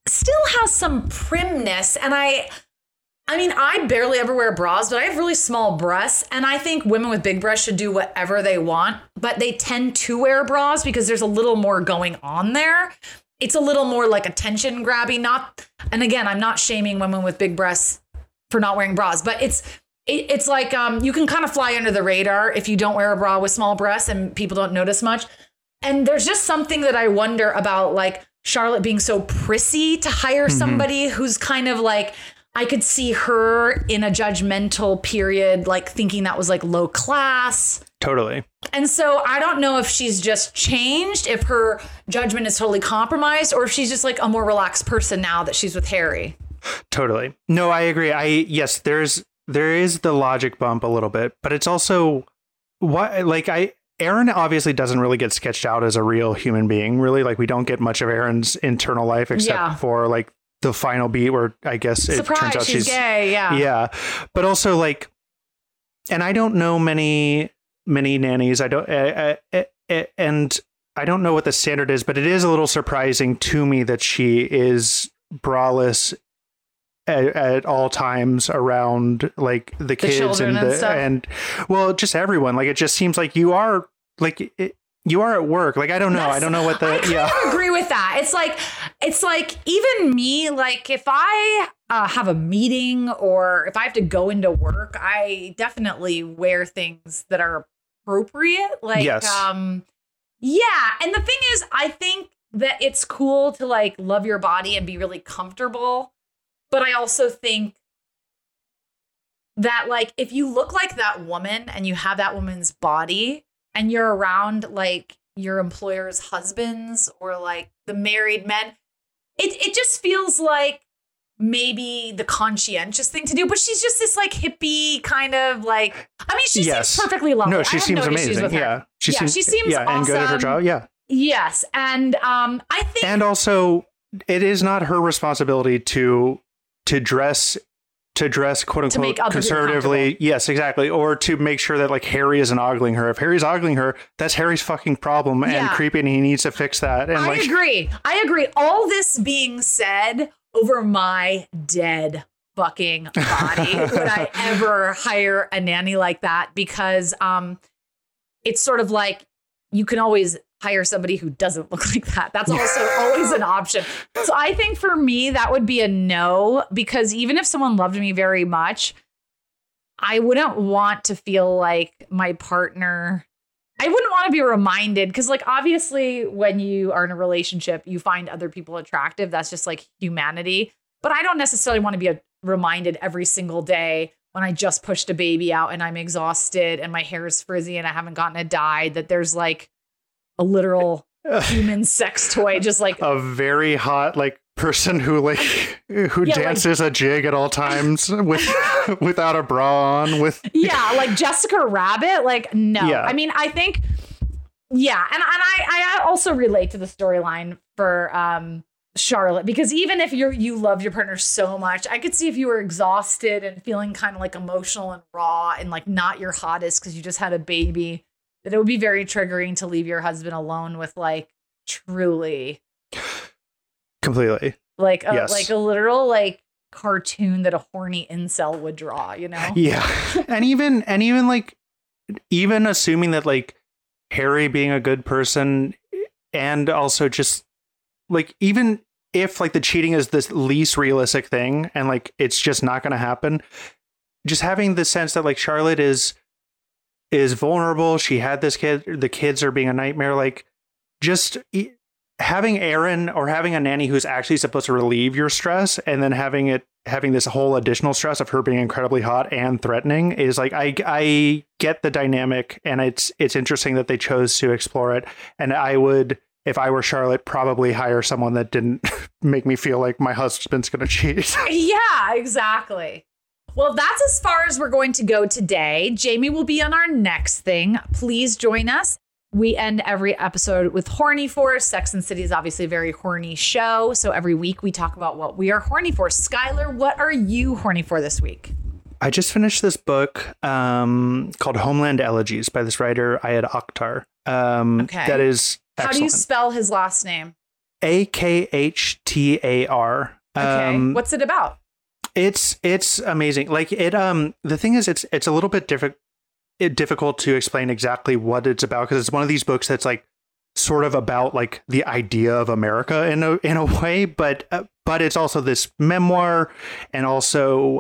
still has some primness. And I mean, I barely ever wear bras, but I have really small breasts. And I think women with big breasts should do whatever they want, but they tend to wear bras because there's a little more going on there. It's a little more like attention grabby. And again, I'm not shaming women with big breasts for not wearing bras, but it's like you can kind of fly under the radar if you don't wear a bra with small breasts and people don't notice much. And there's just something that I wonder about, like Charlotte being so prissy to hire somebody who's kind of like, I could see her in a judgmental period, like thinking that was like low class. Totally. And so I don't know if she's just changed, if her judgment is totally compromised, or if she's just like a more relaxed person now that she's with Harry. Totally. No, I agree. Yes, there is the logic bump a little bit, but it's also Aaron obviously doesn't really get sketched out as a real human being, really. Like, we don't get much of Aaron's internal life except for like the final beat where I guess it turns out she's gay. Yeah. But also like, and I don't know many nannies. I don't, and I don't know what the standard is, but it is a little surprising to me that she is braless at all times around like the kids and well, just everyone. Like, it just seems like you are at work. Like, I don't know. I don't know what the, I agree with that. It's like even me, like if I have a meeting or if I have to go into work, I definitely wear things that are appropriate. Like, yes. And the thing is, I think that it's cool to like love your body and be really comfortable. But I also think that like, if you look like that woman and you have that woman's body, and you're around like your employer's husbands or like the married men, it just feels like maybe the conscientious thing to do. But she's just this like hippie kind of like, I mean, she seems perfectly lovely. No, she seems amazing. Yeah. She seems awesome. And good at her job. Yeah. Yes. And I think. And also, it is not her responsibility to dress quote unquote conservatively. Yes, exactly. Or to make sure that like Harry isn't ogling her. If Harry's ogling her, that's Harry's fucking problem and creepy, and he needs to fix that. And I agree. All this being said, over my dead fucking body would I ever hire a nanny like that, because it's sort of like you can always hire somebody who doesn't look like that. That's also always an option. So I think for me, that would be a no, because even if someone loved me very much, I wouldn't want to feel like my partner, I wouldn't want to be reminded, because like obviously when you are in a relationship, you find other people attractive. That's just like humanity. But I don't necessarily want to be reminded every single day when I just pushed a baby out and I'm exhausted and my hair is frizzy and I haven't gotten it dyed, that there's like a literal human sex toy, just like a very hot like person who dances a jig at all times without a bra on like Jessica Rabbit. Like, no, I mean, I think, and I also relate to the storyline for Charlotte, because even if you love your partner so much, I could see if you were exhausted and feeling kind of like emotional and raw and like not your hottest because you just had a baby, that it would be very triggering to leave your husband alone with like truly completely like a literal like cartoon that a horny incel would draw, you know? Yeah. and even like, even assuming that like Harry being a good person, and also just like, even if like the cheating is the least realistic thing and like it's just not going to happen, just having the sense that like Charlotte is vulnerable. She had this kid. The kids are being a nightmare. Like, just having Aaron or having a nanny who's actually supposed to relieve your stress, and then having this whole additional stress of her being incredibly hot and threatening is like, I get the dynamic, and it's interesting that they chose to explore it. And I would, if I were Charlotte, probably hire someone that didn't make me feel like my husband's going to cheat. Yeah, exactly. Well, that's as far as we're going to go today. Jamie will be on our next thing. Please join us. We end every episode with Horny For. Sex and City is obviously a very horny show. So every week we talk about what we are horny for. Skylar, what are you horny for this week? I just finished this book called Homeland Elegies by this writer, Ayad Akhtar. Okay. That is excellent. How do you spell his last name? AKHTAR. Okay. What's it about? It's amazing. Like it. The thing is, it's a little bit difficult to explain exactly what it's about, because it's one of these books that's like sort of about like the idea of America in a way, but it's also this memoir, and also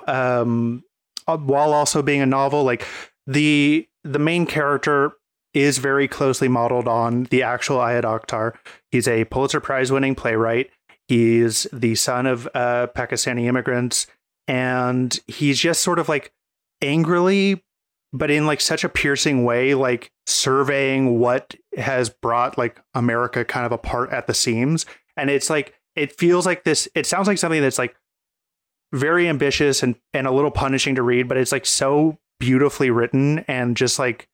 while also being a novel, like the main character is very closely modeled on the actual Ayad Akhtar. He's a Pulitzer Prize winning playwright. He's the son of Pakistani immigrants, and he's just sort of like angrily, but in like such a piercing way, like surveying what has brought like America kind of apart at the seams. And it's like, it feels like this, it sounds like something that's like very ambitious and a little punishing to read, but it's like so beautifully written and just like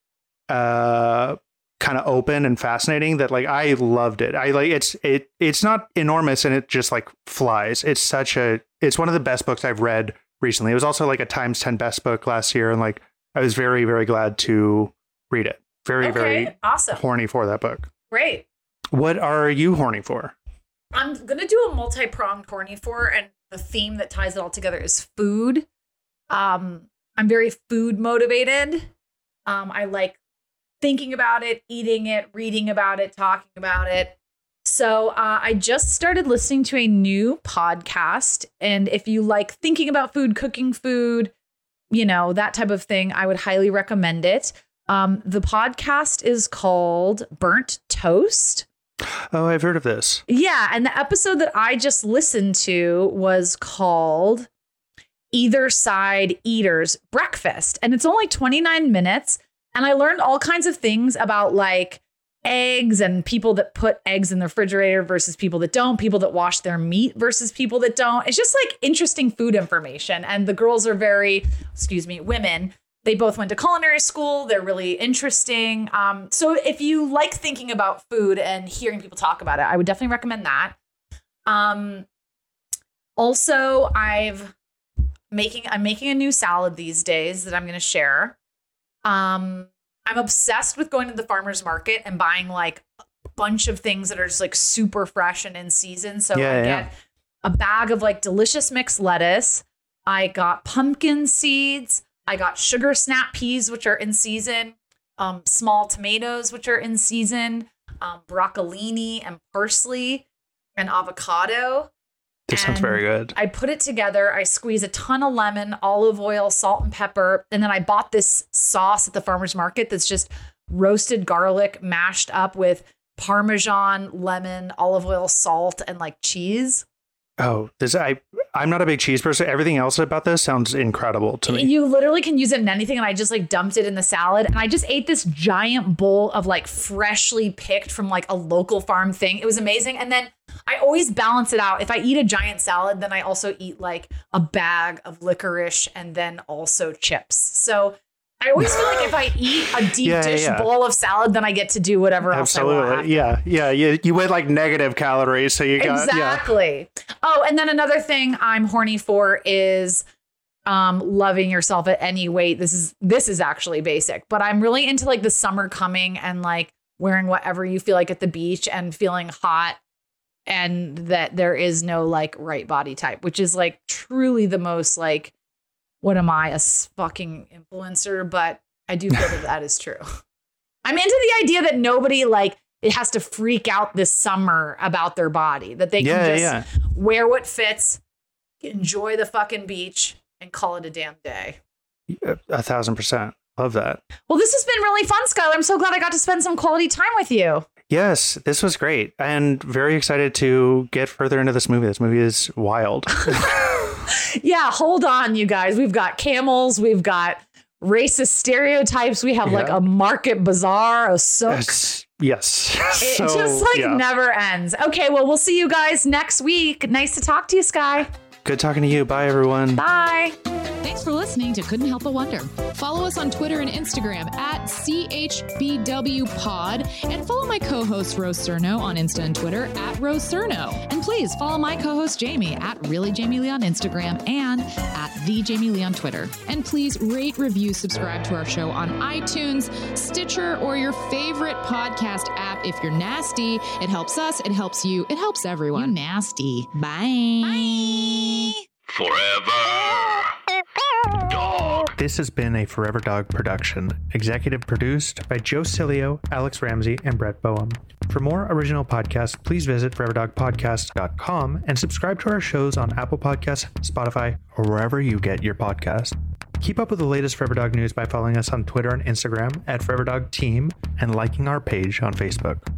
kind of open and fascinating that like I loved it. I like it's not enormous and it just like flies. It's one of the best books I've read recently. It was also like a Times 10 best book last year, and like I was very, very glad to read it. Very awesome. Horny for that book. Great. What are you horny for? I'm gonna do a multi-pronged horny for, and the theme that ties it all together is food. I'm very food motivated. I like thinking about it, eating it, reading about it, talking about it. So I just started listening to a new podcast. And if you like thinking about food, cooking food, you know, that type of thing, I would highly recommend it. The podcast is called Burnt Toast. Oh, I've heard of this. Yeah. And the episode that I just listened to was called Either Side Eaters Breakfast. And it's only 29 minutes. And I learned all kinds of things about like eggs and people that put eggs in the refrigerator versus people that don't, people that wash their meat versus people that don't. It's just like interesting food information. And the girls are women. They both went to culinary school. They're really interesting. So if you like thinking about food and hearing people talk about it, I would definitely recommend that. Also, I'm making a new salad these days that I'm going to share. I'm obsessed with going to the farmer's market and buying like a bunch of things that are just like super fresh and in season. So I get a bag of like delicious mixed lettuce. I got pumpkin seeds. I got sugar snap peas, which are in season. Small tomatoes, which are in season. Broccolini and parsley and avocado. This sounds very good. I put it together. I squeeze a ton of lemon, olive oil, salt, and pepper. And then I bought this sauce at the farmer's market that's just roasted garlic mashed up with Parmesan, lemon, olive oil, salt, and like cheese. Oh, I'm not a big cheese person. Everything else about this sounds incredible to me. You literally can use it in anything. And I just like dumped it in the salad. And I just ate this giant bowl of like freshly picked from like a local farm thing. It was amazing. And then I always balance it out. If I eat a giant salad, then I also eat like a bag of licorice and then also chips. So I always feel like if I eat a deep dish bowl of salad, then I get to do whatever else I want. Absolutely. Yeah. You went like negative calories. So you got. Exactly. Yeah. Oh, and then another thing I'm horny for is loving yourself at any weight. This is actually basic, but I'm really into like the summer coming and like wearing whatever you feel like at the beach and feeling hot, and that there is no like right body type, which is like truly the most like, what am I, a fucking influencer? But I do feel that is true. I'm into the idea that nobody like it has to freak out this summer about their body, that they can just wear what fits, enjoy the fucking beach, and call it a damn day. 1,000%. Love that. Well, this has been really fun, Skylar. I'm so glad I got to spend some quality time with you. Yes, this was great. And very excited to get further into this movie. This movie is wild. Yeah, hold on, you guys. We've got camels. We've got racist stereotypes. We have like a market bazaar, a souk. Yes. It just never ends. Okay, well, we'll see you guys next week. Nice to talk to you, Sky. Good talking to you. Bye, everyone. Bye. Thanks for listening to Couldn't Help But Wonder. Follow us on Twitter and Instagram at CHBWPod, and follow my co-host Rose Cerno on Insta and Twitter at Rose Cerno. And please follow my co-host Jamie at ReallyJamieLee on Instagram and at TheJamieLee on Twitter. And please rate, review, subscribe to our show on iTunes, Stitcher, or your favorite podcast app. If you're nasty, it helps us, it helps you, it helps everyone. You nasty. Bye. Bye. Forever Dog. This has been a Forever Dog production, executive produced by Joe Cilio, Alex Ramsey, and Brett Boehm. For more original podcasts, please visit foreverdogpodcast.com and subscribe to our shows on Apple Podcasts, Spotify, or wherever you get your podcasts. Keep up with the latest Forever Dog news by following us on Twitter and Instagram at Forever Dog Team and liking our page on Facebook.